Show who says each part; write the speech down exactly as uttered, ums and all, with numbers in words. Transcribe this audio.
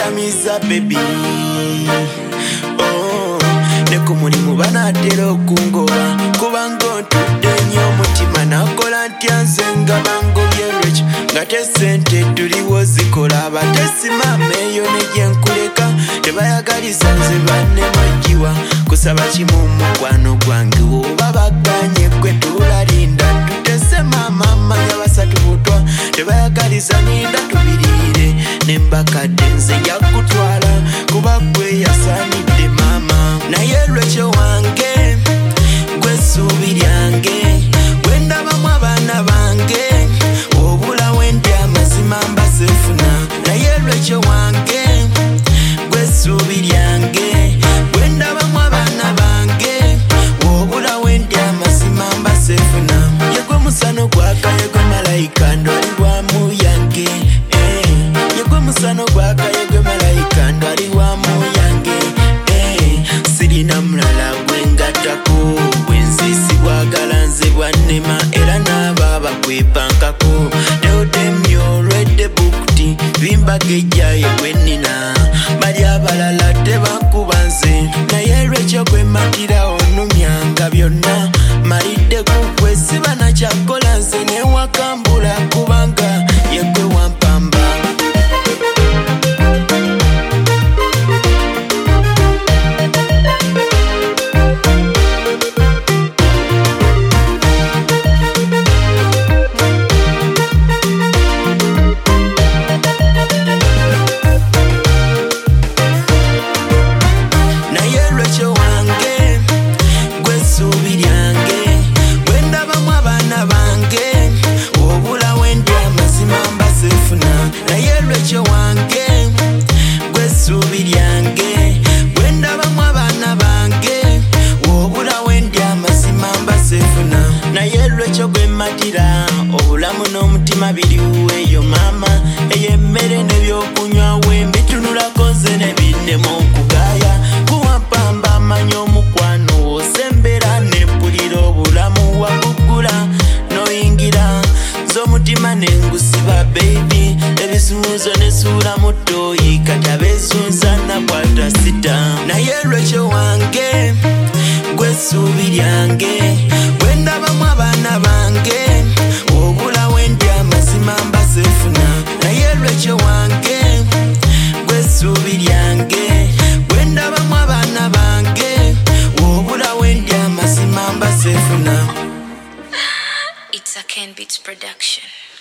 Speaker 1: bantamiza baby. Oh, ne ku mulimu banaatera okungoba kubanga ontudde nnyo omutima nakola ntya nze nga bangobye lwekyo nga te ssente tuliwo zikola abatesi maama eyo ne gye nkuleka tebayagaliza nze banne mwajiwa kusaba kimu mukwano gwange oba baganye gwe tulalinda tutese maama manya basatu butwa tebayagaliza ninda tubiriire nembakadde nze yakutwala kuba gwe yasaanidde maama naye lwekyo wange gwe ssuubi lyange bwe ndabamu abaana bange obula wendi amazima mbasefuna naye lwekyo wange gwe ssuubi lyange bwe ndabamu abaana bange obula wendi amazima mbasefuna yegwe musano gwaka yegwe malayika ndwalibwamu yange eh. yegwe musano gwaka yegwe malayika ndwalibwamu yange eh. sirina mulala gwengatako bwenzisi bwagala nze bwannema era n'aba bakwepankako neodemye olwedde bukuti bimbagejja yegwe nnina bali abalala tebakuba nze naye lwekyo gwematira onumyanga byonna malidde kukwe siba nakyakola nze newakambula kubanga yegwe wampamba. Obulamu n'omutima biriwo eyo maama ey'emmere n'ebyokunywa wembitunulako nze ne binnemu okugaaya kuwampamba amanya omukwano wosembera nempulira obulamu waguggula n'oyingira z'omutima nengusiba baby ebisuuzo nesuula mu ttooyi kati abeesunza nakwata sita naye lwekyo wange gwe ssuubi lyange bwe ndabamu abaana bange obula wendi amazima mbasefuna naye lwekyo wange gwe ssuubi lyange bwe ndabamu abaana bange obula wendi amazima mbasefuna.
Speaker 2: It's a Ken Beats production.